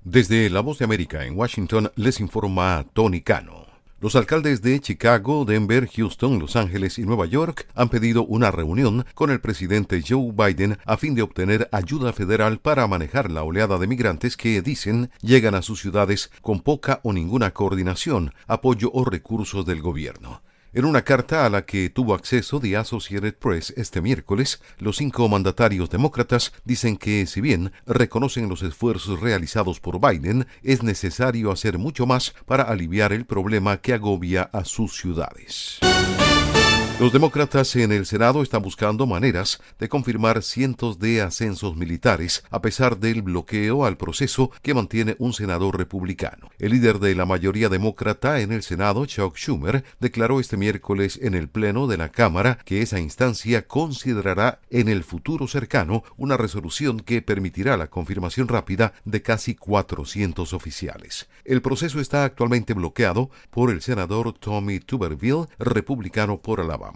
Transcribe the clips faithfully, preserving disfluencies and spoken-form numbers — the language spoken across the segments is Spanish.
Desde La Voz de América en Washington les informa Tony Cano. Los alcaldes de Chicago, Denver, Houston, Los Ángeles y Nueva York han pedido una reunión con el presidente Joe Biden a fin de obtener ayuda federal para manejar la oleada de migrantes que, dicen, llegan a sus ciudades con poca o ninguna coordinación, apoyo o recursos del gobierno. En una carta a la que tuvo acceso The Associated Press este miércoles, los cinco mandatarios demócratas dicen que, si bien reconocen los esfuerzos realizados por Biden, es necesario hacer mucho más para aliviar el problema que agobia a sus ciudades. Los demócratas en el Senado están buscando maneras de confirmar cientos de ascensos militares a pesar del bloqueo al proceso que mantiene un senador republicano. El líder de la mayoría demócrata en el Senado, Chuck Schumer, declaró este miércoles en el Pleno de la Cámara que esa instancia considerará en el futuro cercano una resolución que permitirá la confirmación rápida de casi cuatrocientos oficiales. El proceso está actualmente bloqueado por el senador Tommy Tuberville, republicano por Alabama.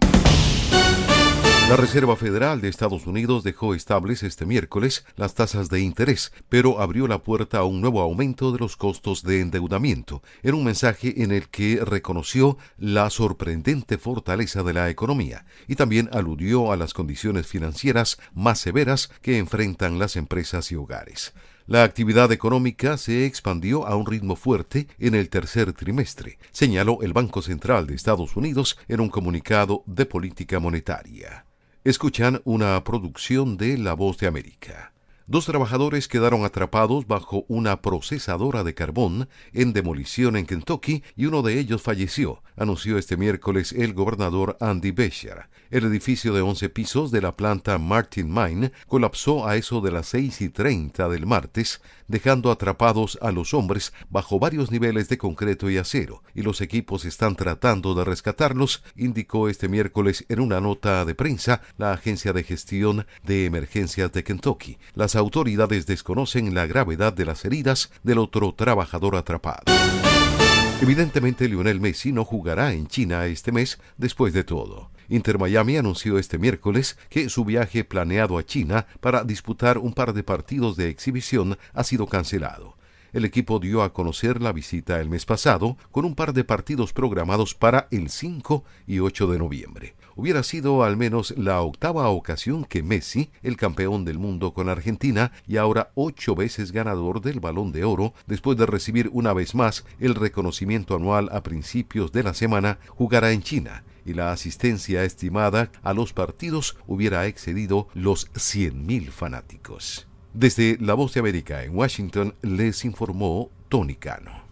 La Reserva Federal de Estados Unidos dejó estables este miércoles las tasas de interés, pero abrió la puerta a un nuevo aumento de los costos de endeudamiento, en un mensaje en el que reconoció la sorprendente fortaleza de la economía y también aludió a las condiciones financieras más severas que enfrentan las empresas y hogares. La actividad económica se expandió a un ritmo fuerte en el tercer trimestre, señaló el Banco Central de Estados Unidos en un comunicado de política monetaria. Escuchan una producción de La Voz de América. Dos trabajadores quedaron atrapados bajo una procesadora de carbón en demolición en Kentucky y uno de ellos falleció, anunció este miércoles el gobernador Andy Beshear. El edificio de once pisos de la planta Martin Mine colapsó a eso de las seis y treinta del martes, dejando atrapados a los hombres bajo varios niveles de concreto y acero, y los equipos están tratando de rescatarlos, indicó este miércoles en una nota de prensa la Agencia de Gestión de Emergencias de Kentucky. Las autoridades desconocen la gravedad de las heridas del otro trabajador atrapado. Evidentemente, Lionel Messi no jugará en China este mes después de todo. Inter Miami anunció este miércoles que su viaje planeado a China para disputar un par de partidos de exhibición ha sido cancelado. El equipo dio a conocer la visita el mes pasado con un par de partidos programados para el cinco y ocho de noviembre. Hubiera sido al menos la octava ocasión que Messi, el campeón del mundo con Argentina y ahora ocho veces ganador del Balón de Oro, después de recibir una vez más el reconocimiento anual a principios de la semana, jugará en China, y la asistencia estimada a los partidos hubiera excedido los cien mil fanáticos. Desde La Voz de América en Washington les informó Tony Cano.